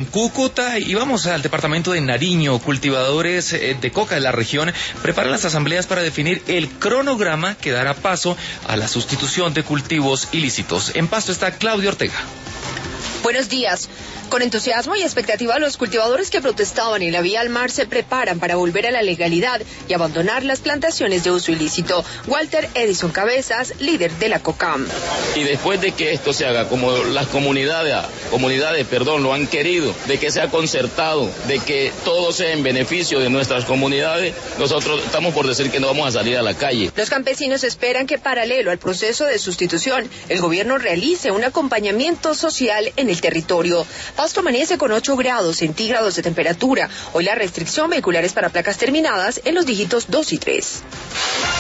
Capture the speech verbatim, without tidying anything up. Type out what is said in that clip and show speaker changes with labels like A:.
A: Cúcuta y vamos al departamento de Nariño. Cultivadores de coca de la región preparan las asambleas para definir el cronograma que dará paso a la sustitución de cultivos ilícitos. En Pasto está Claudio Ortega.
B: Buenos días. Con entusiasmo y expectativa, los cultivadores que protestaban en la vía al mar se preparan para volver a la legalidad y abandonar las plantaciones de uso ilícito. Walter Edison Cabezas, líder de la COCAM.
C: Y después de que esto se haga como las comunidades, comunidades, perdón, lo han querido, de que sea concertado, de que todo sea en beneficio de nuestras comunidades, nosotros estamos por decir que no vamos a salir a la calle.
B: Los campesinos esperan que, paralelo al proceso de sustitución, el gobierno realice un acompañamiento social en el territorio. Pasto amanece con ocho grados centígrados de temperatura. Hoy la restricción vehicular es para placas terminadas en los dígitos dos y tres.